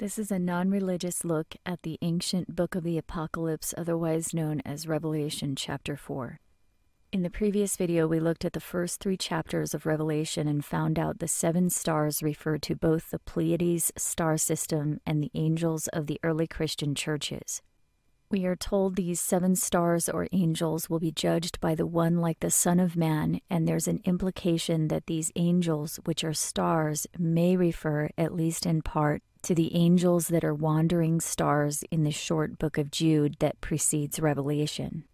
This is a non-religious look at the ancient book of the Apocalypse, otherwise known as Revelation chapter 4. In the previous video, we looked at the first 3 chapters of Revelation and found out the 7 stars referred to both the Pleiades star system and the angels of the early Christian churches. We are told these 7 stars or angels will be judged by the one like the Son of Man, and there's an implication that these angels, which are stars, may refer, at least in part, to the angels that are wandering stars in the short book of Jude that precedes Revelation.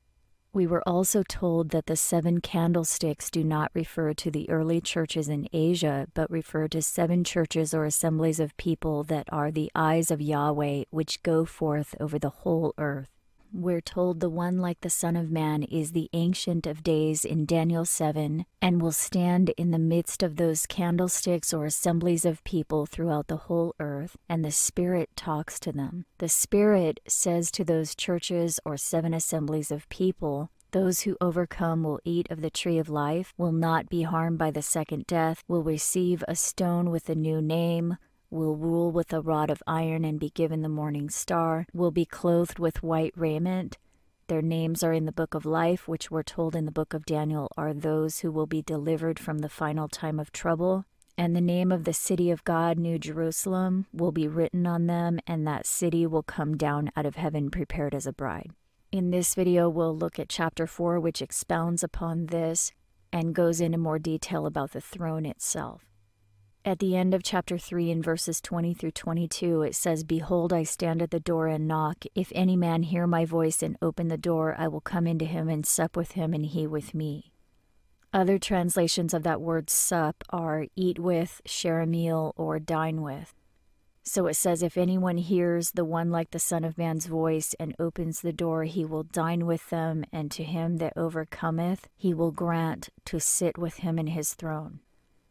We were also told that the 7 candlesticks do not refer to the early churches in Asia, but refer to 7 churches or assemblies of people that are the eyes of Yahweh, which go forth over the whole earth. We're told the one like the Son of Man is the Ancient of Days in Daniel 7, and will stand in the midst of those candlesticks or assemblies of people throughout the whole earth, and the Spirit talks to them. The Spirit says to those churches or 7 assemblies of people, "Those who overcome will eat of the tree of life, will not be harmed by the second death, will receive a stone with a new name, will rule with a rod of iron and be given the morning star, will be clothed with white raiment. Their names are in the book of life, which we're told in the book of Daniel are those who will be delivered from the final time of trouble. And the name of the city of God, New Jerusalem, will be written on them, and that city will come down out of heaven prepared as a bride." In this video, we'll look at chapter 4, which expounds upon this and goes into more detail about the throne itself. At the end of chapter 3 in verses 20 through 22, it says, "Behold, I stand at the door and knock. If any man hear my voice and open the door, I will come into him and sup with him and he with me." Other translations of that word sup are eat with, share a meal, or dine with. So it says, if anyone hears the one like the Son of Man's voice and opens the door, he will dine with them, and to him that overcometh, he will grant to sit with him in his throne.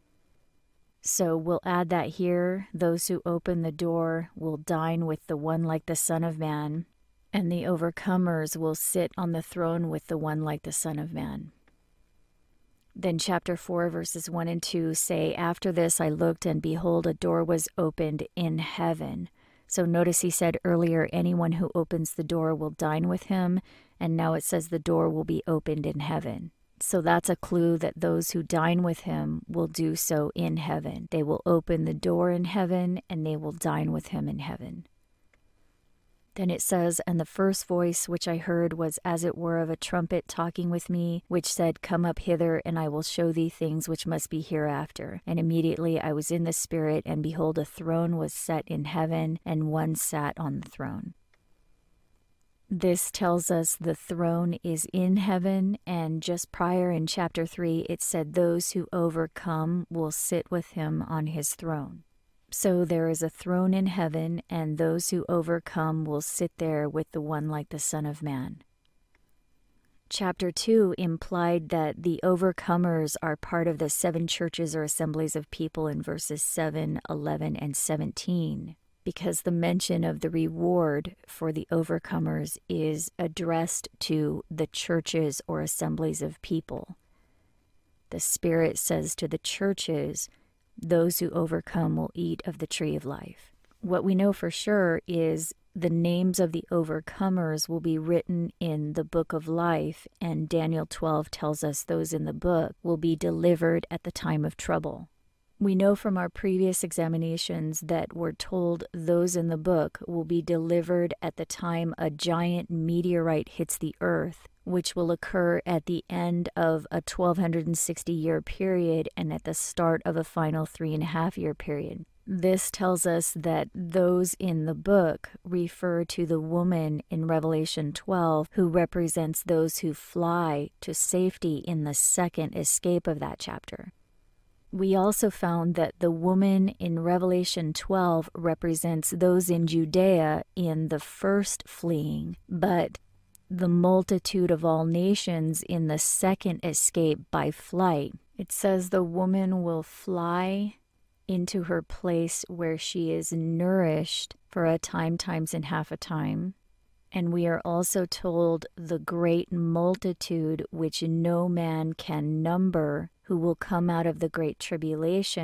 So we'll add that here, those who open the door will dine with the one like the Son of Man, and the overcomers will sit on the throne with the one like the Son of Man. Then chapter 4 verses 1 and 2 say, "After this I looked, and behold, a door was opened in heaven." So notice he said earlier, anyone who opens the door will dine with him, and now it says the door will be opened in heaven. So that's a clue that those who dine with him will do so in heaven. They will open the door in heaven, and they will dine with him in heaven. Then it says, "And the first voice which I heard was as it were of a trumpet talking with me, which said, Come up hither, and I will show thee things which must be hereafter. And immediately I was in the Spirit, and behold, a throne was set in heaven, and one sat on the throne." This tells us the throne is in heaven, and just prior in chapter 3, it said those who overcome will sit with him on his throne. So there is a throne in heaven, and those who overcome will sit there with the one like the Son of Man. Chapter 2 implied that the overcomers are part of the 7 churches or assemblies of people in verses 7, 11, and 17. Because the mention of the reward for the overcomers is addressed to the churches or assemblies of people. The Spirit says to the churches, those who overcome will eat of the tree of life. What we know for sure is the names of the overcomers will be written in the book of life, and Daniel 12 tells us those in the book will be delivered at the time of trouble. We know from our previous examinations that we're told those in the book will be delivered at the time a giant meteorite hits the earth, which will occur at the end of a 1260-year period and at the start of a final 3.5-year period. This tells us that those in the book refer to the woman in Revelation 12 who represents those who fly to safety in the second escape of that chapter. We also found that the woman in Revelation 12 represents those in Judea in the first fleeing, but the multitude of all nations in the second escape by flight. It says the woman will fly into her place where she is nourished for a time, times, and half a time. And we are also told the great multitude which no man can number, who will come out of the great tribulation,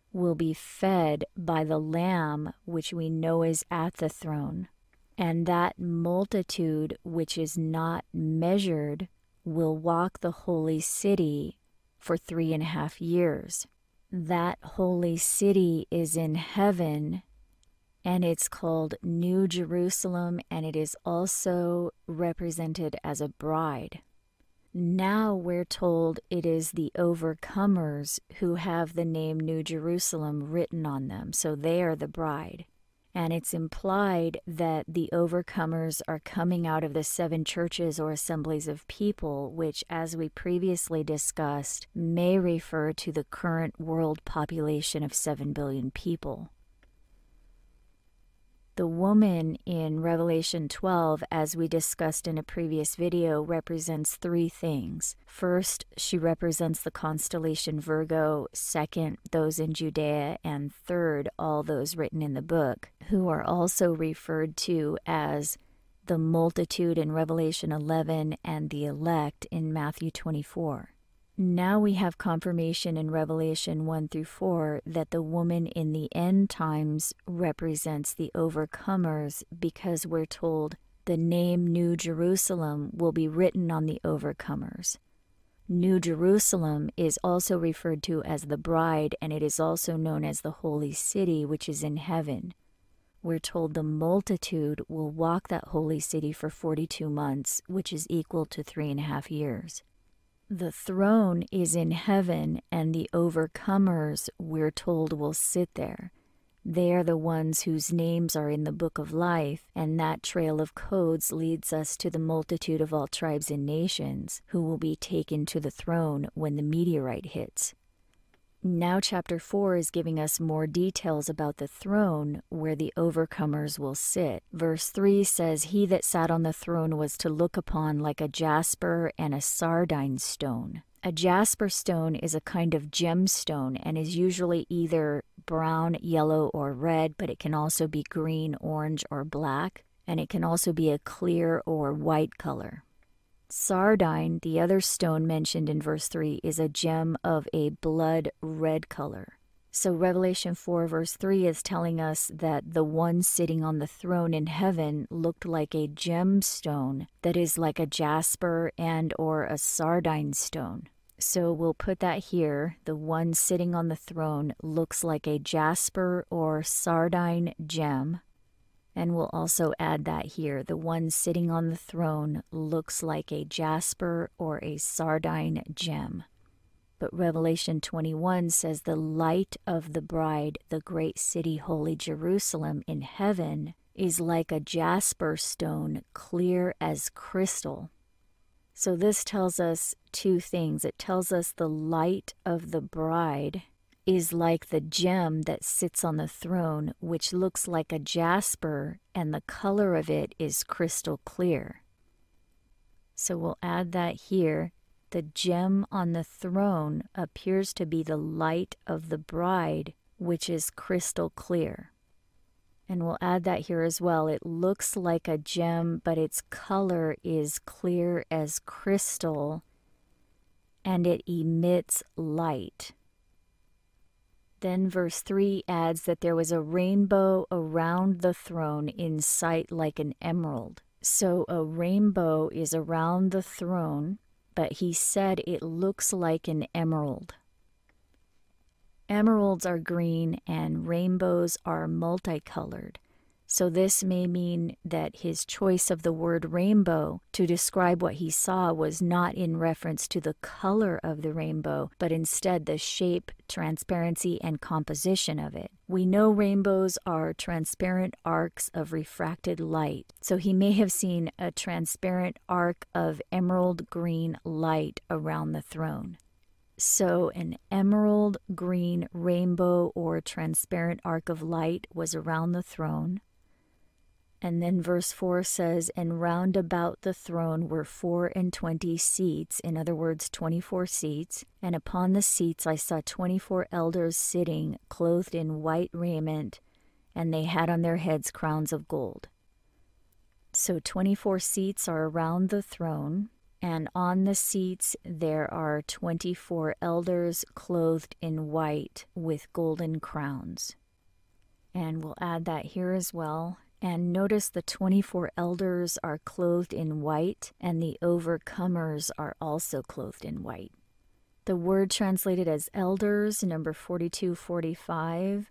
will be fed by the Lamb which we know is at the throne, and that multitude which is not measured will walk the holy city for 3.5 years. That holy city is in heaven, and it's called New Jerusalem, and it is also represented as a bride. Now we're told it is the overcomers who have the name New Jerusalem written on them, so they are the bride. And it's implied that the overcomers are coming out of the 7 churches or assemblies of people, which, as we previously discussed, may refer to the current world population of 7 billion people. The woman in Revelation 12, as we discussed in a previous video, represents 3 things. First, she represents the constellation Virgo. Second, those in Judea. And third, all those written in the book, who are also referred to as the multitude in Revelation 11 and the elect in Matthew 24. Now we have confirmation in Revelation 1 through 4 that the woman in the end times represents the overcomers, because we're told the name New Jerusalem will be written on the overcomers. New Jerusalem is also referred to as the bride, and it is also known as the holy city, which is in heaven. We're told the multitude will walk that holy city for 42 months, which is equal to 3.5 years. The throne is in heaven, and the overcomers, we're told, will sit there. They are the ones whose names are in the book of life, and that trail of codes leads us to the multitude of all tribes and nations, who will be taken to the throne when the meteorite hits. Now chapter 4 is giving us more details about the throne where the overcomers will sit. Verse 3 says, "He that sat on the throne was to look upon like a jasper and a sardine stone." A jasper stone is a kind of gemstone and is usually either brown, yellow, or red, but it can also be green, orange, or black, and it can also be a clear or white color. Sardine, the other stone mentioned in verse 3, is a gem of a blood red color. So Revelation 4 verse 3 is telling us that the one sitting on the throne in heaven looked like a gemstone that is like a jasper and or a sardine stone. So we'll put that here. The one sitting on the throne looks like a jasper or sardine gem. And we'll also add that here. The one sitting on the throne looks like a jasper or a sardine gem. But Revelation 21 says the light of the bride, the great city, holy Jerusalem in heaven, is like a jasper stone, clear as crystal. So this tells us 2 things. It tells us the light of the bride is like the gem that sits on the throne, which looks like a jasper, and the color of it is crystal clear. So we'll add that here. The gem on the throne appears to be the light of the bride, which is crystal clear. And we'll add that here as well. It looks like a gem, but its color is clear as crystal, and it emits light. Then verse 3 adds that there was a rainbow around the throne in sight like an emerald. So a rainbow is around the throne, but he said it looks like an emerald. Emeralds are green and rainbows are multicolored. So this may mean that his choice of the word rainbow to describe what he saw was not in reference to the color of the rainbow, but instead the shape, transparency, and composition of it. We know rainbows are transparent arcs of refracted light, so he may have seen a transparent arc of emerald green light around the throne. So an emerald green rainbow or transparent arc of light was around the throne. And then verse 4 says, "And round about the throne were 24 seats," in other words, 24 seats. "And upon the seats I saw 24 elders sitting, clothed in white raiment, and they had on their heads crowns of gold." So 24 seats are around the throne, And on the seats there are 24 elders clothed in white with golden crowns. And we'll add that here as well. And notice the 24 elders are clothed in white, and the overcomers are also clothed in white. The word translated as elders, number 4245,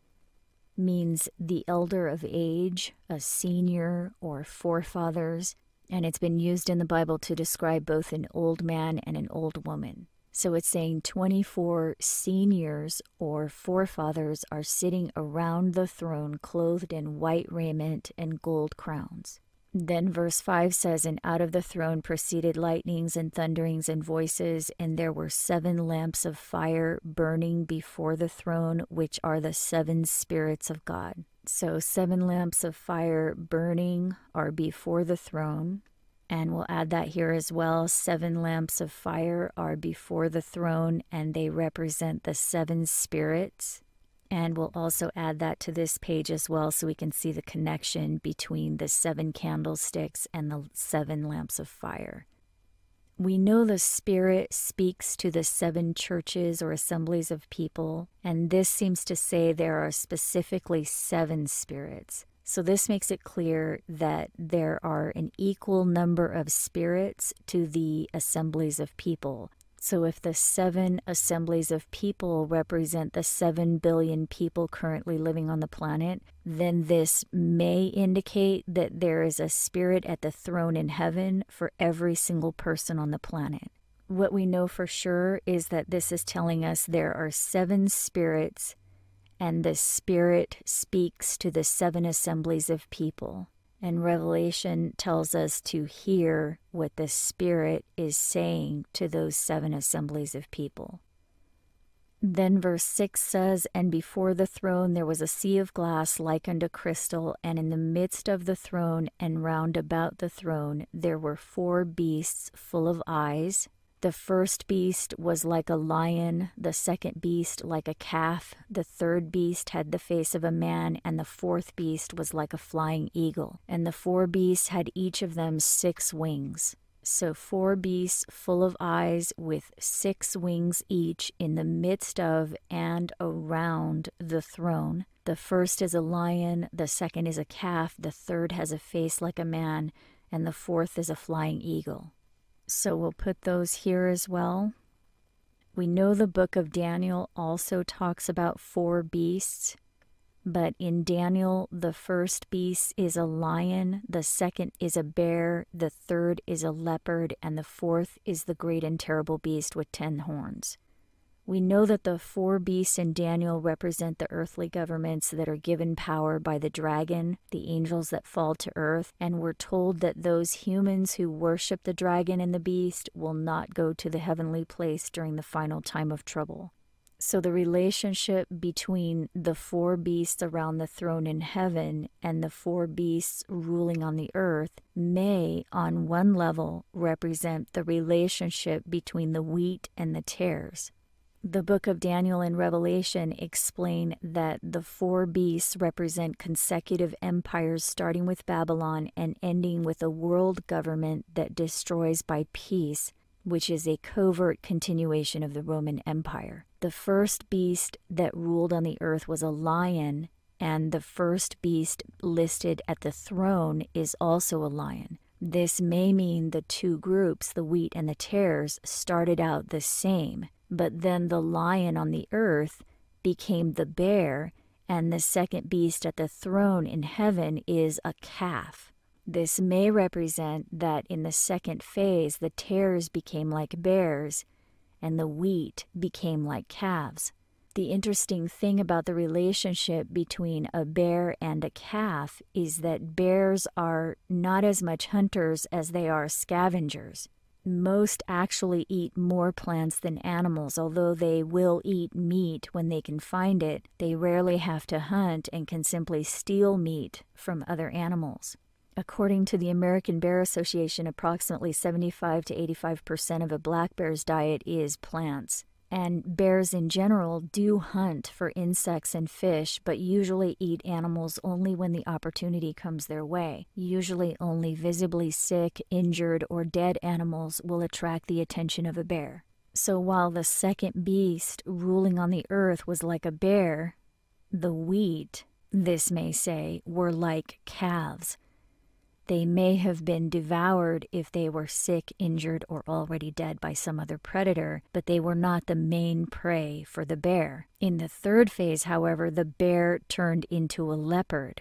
means the elder of age, a senior, or forefathers, and it's been used in the Bible to describe both an old man and an old woman. So it's saying 24 seniors or forefathers are sitting around the throne clothed in white raiment and gold crowns. Then verse 5 says, "And out of the throne proceeded lightnings and thunderings and voices, and there were 7 lamps of fire burning before the throne, which are the 7 spirits of God." So 7 lamps of fire burning are before the throne. And we'll add that here as well. 7 lamps of fire are before the throne, and they represent the 7 spirits. And we'll also add that to this page as well so we can see the connection between the 7 candlesticks and the 7 lamps of fire. We know the Spirit speaks to the 7 churches or assemblies of people, and this seems to say there are specifically 7 spirits. So this makes it clear that there are an equal number of spirits to the assemblies of people. So if the 7 assemblies of people represent the 7 billion people currently living on the planet, then this may indicate that there is a spirit at the throne in heaven for every single person on the planet. What we know for sure is that this is telling us there are 7 spirits, and the Spirit speaks to the 7 assemblies of people. And Revelation tells us to hear what the Spirit is saying to those 7 assemblies of people. Then verse 6 says, "And before the throne there was a sea of glass like unto crystal, and in the midst of the throne and round about the throne there were 4 beasts full of eyes. The first beast was like a lion, the second beast like a calf, the third beast had the face of a man, and the fourth beast was like a flying eagle. And the 4 beasts had each of them 6 wings. So 4 beasts full of eyes with 6 wings each in the midst of and around the throne. The first is a lion, the second is a calf, the third has a face like a man, and the fourth is a flying eagle." So we'll put those here as well. We know the book of Daniel also talks about 4 beasts, but in Daniel, the first beast is a lion, the second is a bear, the third is a leopard, and the fourth is the great and terrible beast with 10 horns. We know that the 4 beasts in Daniel represent the earthly governments that are given power by the dragon, the angels that fall to earth, and we're told that those humans who worship the dragon and the beast will not go to the heavenly place during the final time of trouble. So the relationship between the 4 beasts around the throne in heaven and the 4 beasts ruling on the earth may, on one level, represent the relationship between the wheat and the tares. The book of Daniel and Revelation explain that the 4 beasts represent consecutive empires starting with Babylon and ending with a world government that destroys by peace, which is a covert continuation of the Roman Empire. The first beast that ruled on the earth was a lion, and the first beast listed at the throne is also a lion. This may mean the 2 groups, the wheat and the tares, started out the same. But then the lion on the earth became the bear, and the second beast at the throne in heaven is a calf. This may represent that in the second phase, the tares became like bears, and the wheat became like calves. The interesting thing about the relationship between a bear and a calf is that bears are not as much hunters as they are scavengers. Most actually eat more plants than animals. Although they will eat meat when they can find it, they rarely have to hunt and can simply steal meat from other animals. According to the American Bear Association, approximately 75 to 85% of a black bear's diet is plants. And bears in general do hunt for insects and fish, but usually eat animals only when the opportunity comes their way. Usually only visibly sick, injured, or dead animals will attract the attention of a bear. So while the second beast ruling on the earth was like a bear, the wheat, this may say, were like calves. They may have been devoured if they were sick, injured, or already dead by some other predator, but they were not the main prey for the bear. In the third phase, however, the bear turned into a leopard.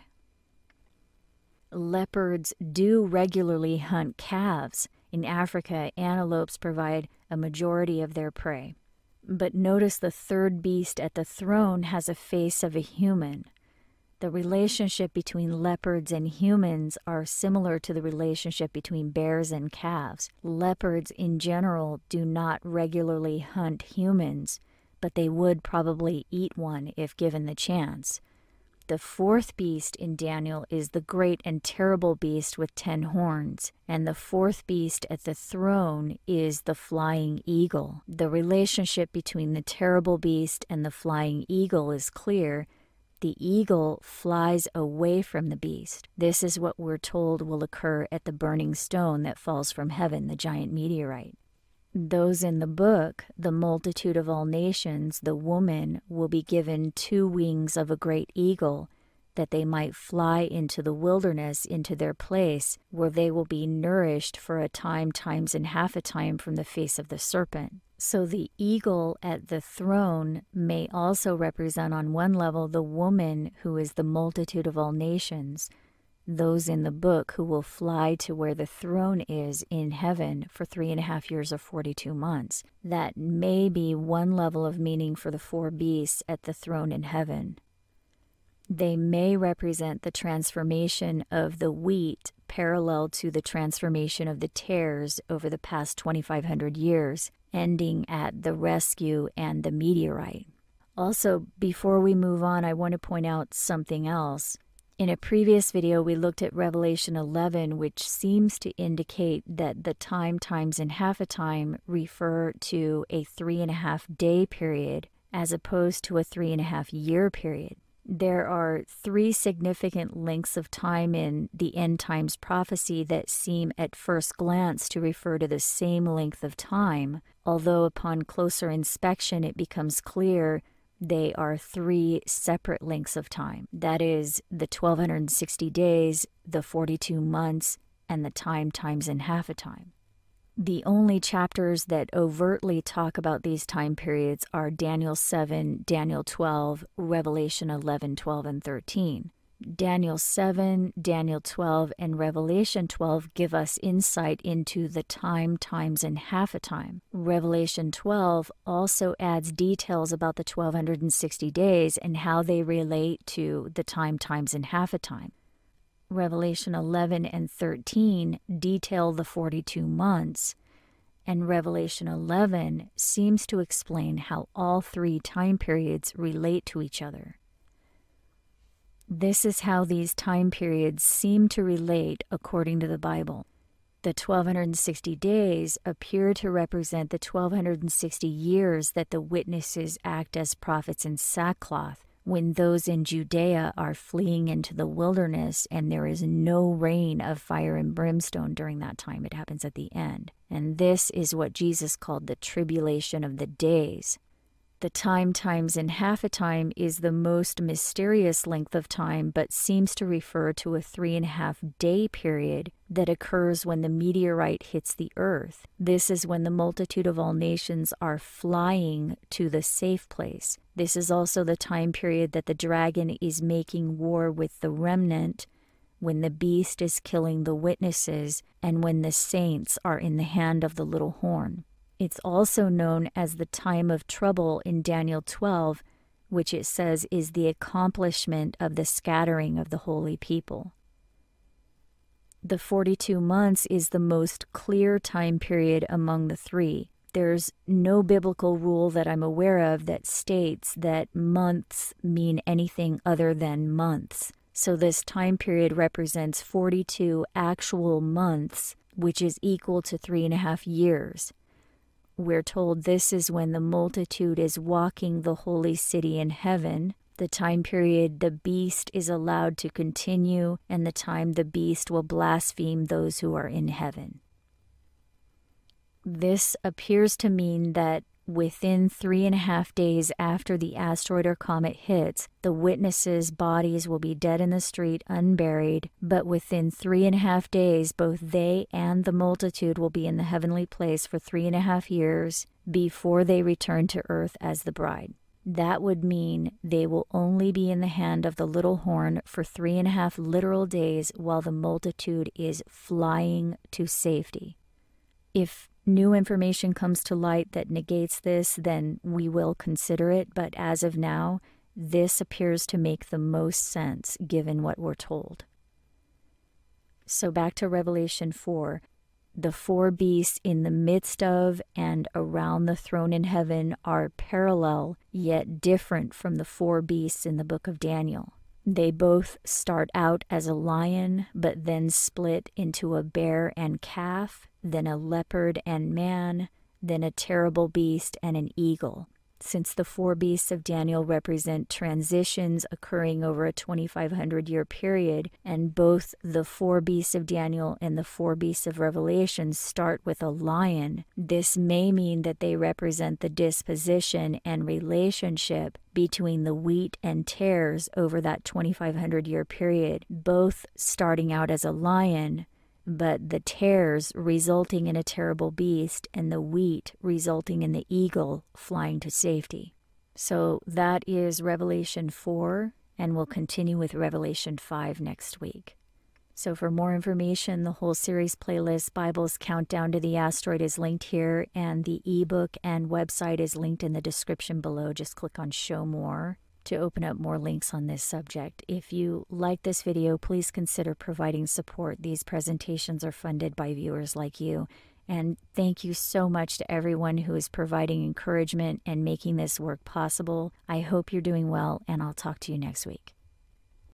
Leopards do regularly hunt calves. In Africa, antelopes provide a majority of their prey. But notice the third beast at the throne has a face of a human. The relationship between leopards and humans are similar to the relationship between bears and calves. Leopards in general do not regularly hunt humans, but they would probably eat one if given the chance. The fourth beast in Daniel is the great and terrible beast with 10 horns, and the fourth beast at the throne is the flying eagle. The relationship between the terrible beast and the flying eagle is clear. The eagle flies away from the beast. This is what we're told will occur at the burning stone that falls from heaven, the giant meteorite. Those in the book, the multitude of all nations, the woman, will be given 2 wings of a great eagle, that they might fly into the wilderness, into their place, where they will be nourished for a time, times, and half a time from the face of the serpent. So the eagle at the throne may also represent on one level the woman who is the multitude of all nations, those in the book who will fly to where the throne is in heaven for 3.5 years or 42 months. That may be one level of meaning for the 4 beasts at the throne in heaven. They may represent the transformation of the wheat parallel to the transformation of the tares over the past 2,500 years, ending at the rescue and the meteorite. Also, before we move on, I want to point out something else. In a previous video, we looked at Revelation 11, which seems to indicate that the time, times, and half a time refer to a 3.5-day period as opposed to a 3.5-year period. There are 3 significant lengths of time in the end times prophecy that seem at first glance to refer to the same length of time, although upon closer inspection it becomes clear they are 3 separate lengths of time. That is, the 1,260 days, the 42 months, and the time, times, and half a time. The only chapters that overtly talk about these time periods are Daniel 7, Daniel 12, Revelation 11, 12, and 13. Daniel 7, Daniel 12, and Revelation 12 give us insight into the time, times, and half a time. Revelation 12 also adds details about the 1,260 days and how they relate to the time, times, and half a time. Revelation 11 and 13 detail the 42 months, and Revelation 11 seems to explain how all 3 time periods relate to each other. This is how these time periods seem to relate according to the Bible. The 1,260 days appear to represent the 1,260 years that the witnesses act as prophets in sackcloth, when those in Judea are fleeing into the wilderness and there is no rain of fire and brimstone during that time. It happens at the end. And this is what Jesus called the tribulation of the days. The time, times, and half a time is the most mysterious length of time, but seems to refer to a 3.5-day period that occurs when the meteorite hits the earth. This is when the multitude of all nations are flying to the safe place. This is also the time period that the dragon is making war with the remnant, when the beast is killing the witnesses, and when the saints are in the hand of the little horn. It's also known as the time of trouble in Daniel 12, which it says is the accomplishment of the scattering of the holy people. The 42 months is the most clear time period among the 3. There's no biblical rule that I'm aware of that states that months mean anything other than months. So this time period represents 42 actual months, which is equal to 3.5 years. we're told this is when the multitude is walking the holy city in heaven, the time period the beast is allowed to continue, and the time the beast will blaspheme those who are in heaven. This appears to mean that within 3.5 days after the asteroid or comet hits, the witnesses' bodies will be dead in the street, unburied, but within 3.5 days, both they and the multitude will be in the heavenly place for 3.5 years before they return to earth as the bride. That would mean they will only be in the hand of the little horn for 3.5 literal days while the multitude is flying to safety. If new information comes to light that negates this, then we will consider it, but as of now, this appears to make the most sense given what we're told. So back to Revelation 4. The 4 beasts in the midst of and around the throne in heaven are parallel yet different from the 4 beasts in the book of Daniel. They both start out as a lion, but then split into a bear and calf, then a leopard and man, then a terrible beast and an eagle. Since the 4 beasts of Daniel represent transitions occurring over a 2,500-year period, and both the 4 beasts of Daniel and the 4 beasts of Revelation start with a lion, this may mean that they represent the disposition and relationship between the wheat and tares over that 2,500-year period, both starting out as a lion, but the tares resulting in a terrible beast and the wheat resulting in the eagle flying to safety. So that is Revelation 4, and we'll continue with Revelation 5 next week. So for more information, the whole series playlist, Bible's Countdown to the Asteroid, is linked here, and the ebook and website is linked in the description below. Just click on Show More to open up more links on this subject. If you like this video, please consider providing support. These presentations are funded by viewers like you. And thank you so much to everyone who is providing encouragement and making this work possible. I hope you're doing well, and I'll talk to you next week.